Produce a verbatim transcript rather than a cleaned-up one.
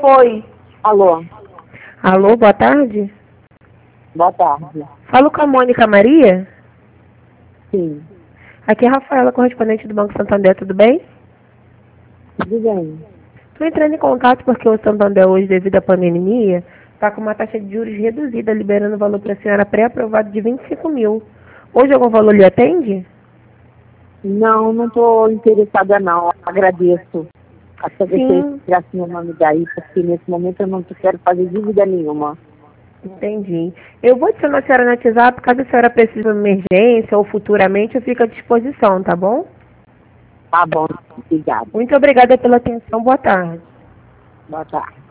foi? Alô? Alô, boa tarde. Boa tarde. Falo com a Mônica Maria? Sim. Aqui é a Rafaela, correspondente do Banco Santander, tudo bem? Tudo bem. Estou entrando em contato porque o Santander hoje, devido à pandemia, está com uma taxa de juros reduzida, liberando o valor para a senhora pré-aprovado de vinte e cinco mil. Hoje algum valor lhe atende? Não, não estou interessada não. Agradeço. Até Sim. você tirar meu nome daí, porque nesse momento eu não quero fazer dívida nenhuma. Entendi. Eu vou adicionar a senhora no WhatsApp, caso a senhora precise de uma emergência ou futuramente, eu fico à disposição, tá bom? Tá bom, obrigada. Muito obrigada pela atenção, boa tarde. Boa tarde.